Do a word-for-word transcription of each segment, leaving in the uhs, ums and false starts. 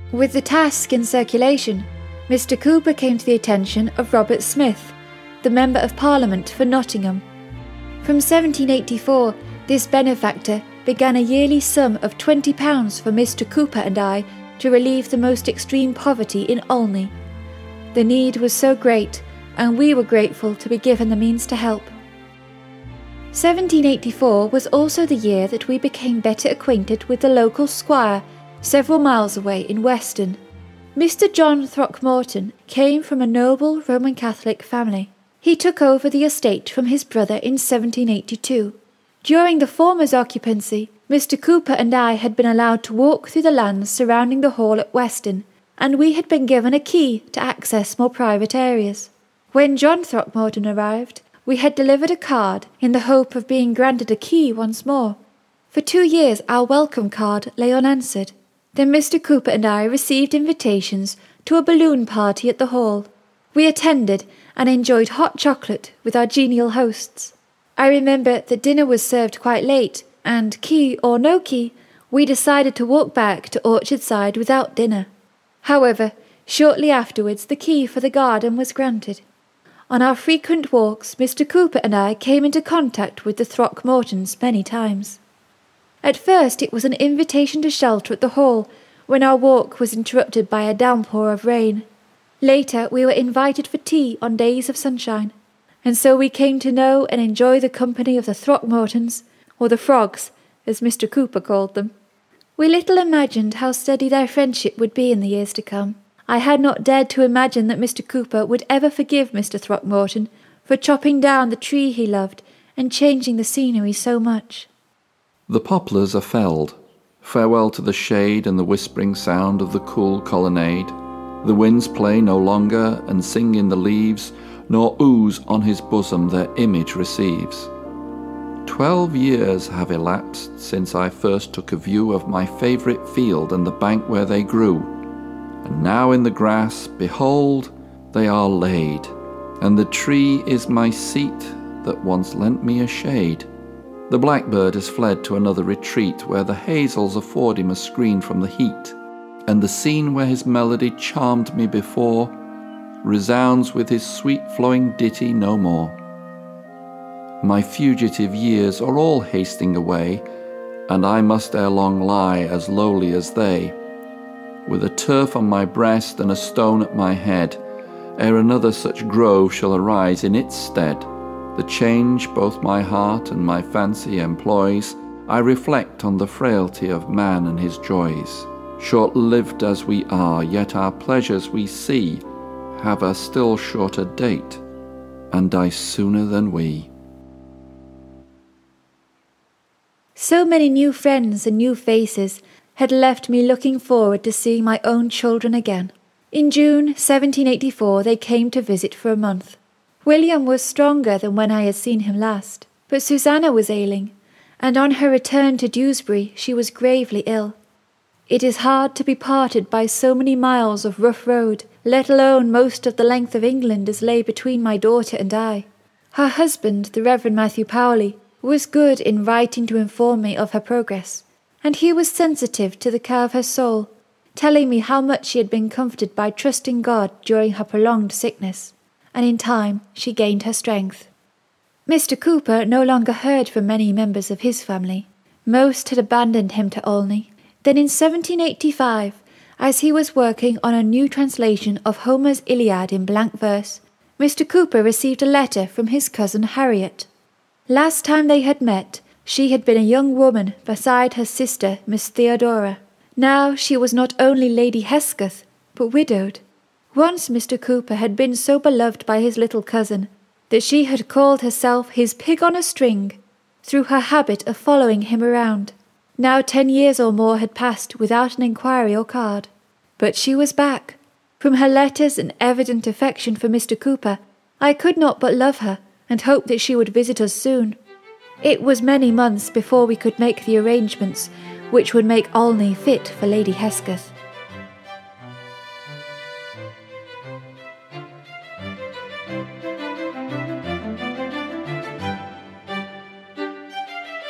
With the task in circulation, Mister Cooper came to the attention of Robert Smith, the Member of Parliament for Nottingham. From seventeen eighty-four, this benefactor began a yearly sum of twenty pounds for Mister Cooper and I to relieve the most extreme poverty in Olney. The need was so great, and we were grateful to be given the means to help. seventeen eighty-four was also the year that we became better acquainted with the local squire, several miles away in Weston. Mister John Throckmorton came from a noble Roman Catholic family. He took over the estate from his brother in seventeen eighty-two. During the former's occupancy, Mister Cooper and I had been allowed to walk through the lands surrounding the hall at Weston, and we had been given a key to access more private areas. When John Throckmorton arrived, we had delivered a card in the hope of being granted a key once more. For two years our welcome card lay unanswered. Then Mister Cooper and I received invitations to a balloon party at the hall. We attended and enjoyed hot chocolate with our genial hosts. I remember that dinner was served quite late, and, key or no key, we decided to walk back to Orchardside without dinner. However, shortly afterwards the key for the garden was granted. On our frequent walks, Mister Cooper and I came into contact with the Throckmortons many times. At first it was an invitation to shelter at the hall, when our walk was interrupted by a downpour of rain. Later we were invited for tea on days of sunshine, and so we came to know and enjoy the company of the Throckmortons, or the Frogs, as Mister Cooper called them. We little imagined how steady their friendship would be in the years to come. I had not dared to imagine that Mister Cooper would ever forgive Mister Throckmorton for chopping down the tree he loved and changing the scenery so much. The poplars are felled. Farewell to the shade and the whispering sound of the cool colonnade. The winds play no longer and sing in the leaves, nor ooze on his bosom their image receives. Twelve years have elapsed since I first took a view of my favourite field and the bank where they grew. And now in the grass, behold, they are laid, and the tree is my seat that once lent me a shade. The blackbird has fled to another retreat, where the hazels afford him a screen from the heat, and the scene where his melody charmed me before resounds with his sweet flowing ditty no more. My fugitive years are all hasting away, and I must ere long lie as lowly as they, with a turf on my breast and a stone at my head, ere another such grove shall arise in its stead. The change both my heart and my fancy employs, I reflect on the frailty of man and his joys. Short-lived as we are, yet our pleasures we see have a still shorter date, and die sooner than we. So many new friends and new faces had left me looking forward to seeing my own children again. In June seventeen eighty-four they came to visit for a month. William was stronger than when I had seen him last, but Susanna was ailing, and on her return to Dewsbury she was gravely ill. It is hard to be parted by so many miles of rough road, let alone most of the length of England as lay between my daughter and I. Her husband, the Reverend Matthew Powley, was good in writing to inform me of her progress, and he was sensitive to the care of her soul, telling me how much she had been comforted by trusting God during her prolonged sickness, and in time she gained her strength. Mister Cooper no longer heard from many members of his family. Most had abandoned him to Olney. Then in seventeen eighty-five, as he was working on a new translation of Homer's Iliad in blank verse, Mister Cooper received a letter from his cousin Harriet. Last time they had met, she had been a young woman beside her sister Miss Theodora. Now she was not only Lady Hesketh, but widowed. Once Mister Cooper had been so beloved by his little cousin that she had called herself his pig on a string, through her habit of following him around. Now ten years or more had passed without an inquiry or card. But she was back. From her letters and evident affection for Mister Cooper, I could not but love her, and hope that she would visit us soon. It was many months before we could make the arrangements which would make Olney fit for Lady Hesketh.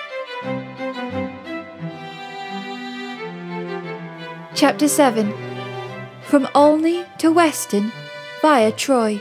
Chapter seven. from Olney to Weston via Troy.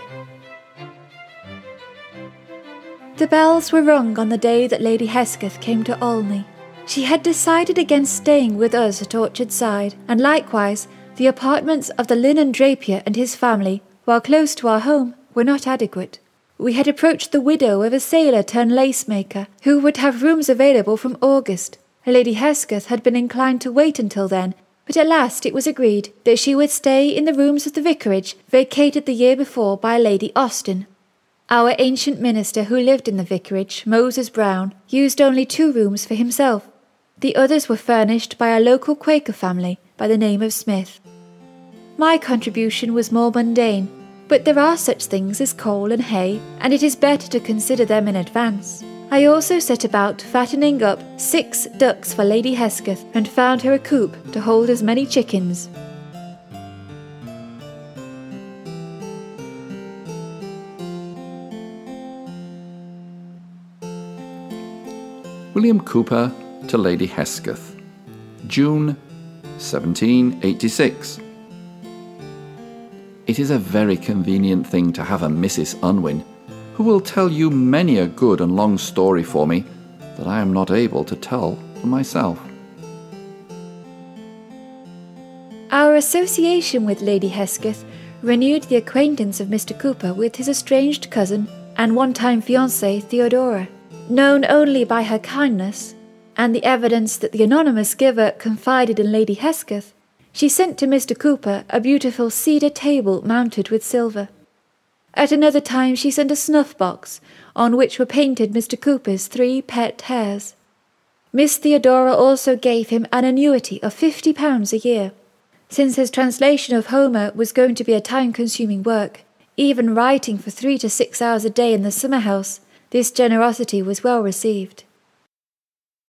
The bells were rung on the day that Lady Hesketh came to Olney. She had decided against staying with us at Orchardside, and likewise the apartments of the linen drapier and his family, while close to our home, were not adequate. We had approached the widow of a sailor turned lace-maker, who would have rooms available from August. Lady Hesketh had been inclined to wait until then, but at last it was agreed that she would stay in the rooms of the vicarage vacated the year before by Lady Austen. Our ancient minister who lived in the vicarage, Moses Brown, used only two rooms for himself. The others were furnished by a local Quaker family by the name of Smith. My contribution was more mundane, but there are such things as coal and hay, and it is better to consider them in advance. I also set about fattening up six ducks for Lady Hesketh, and found her a coop to hold as many chickens. William Cooper to Lady Hesketh, June seventeen eighty-six. It is a very convenient thing to have a Missus Unwin, who will tell you many a good and long story for me that I am not able to tell for myself. Our association with Lady Hesketh renewed the acquaintance of Mister Cooper with his estranged cousin and one-time fiancée Theodora. Known only by her kindness, and the evidence that the anonymous giver confided in Lady Hesketh, she sent to Mister Cooper a beautiful cedar table mounted with silver. At another time she sent a snuff-box, on which were painted Mister Cooper's three pet hares. Miss Theodora also gave him an annuity of fifty pounds a year. Since his translation of Homer was going to be a time-consuming work, even writing for three to six hours a day in the summer house, this generosity was well received.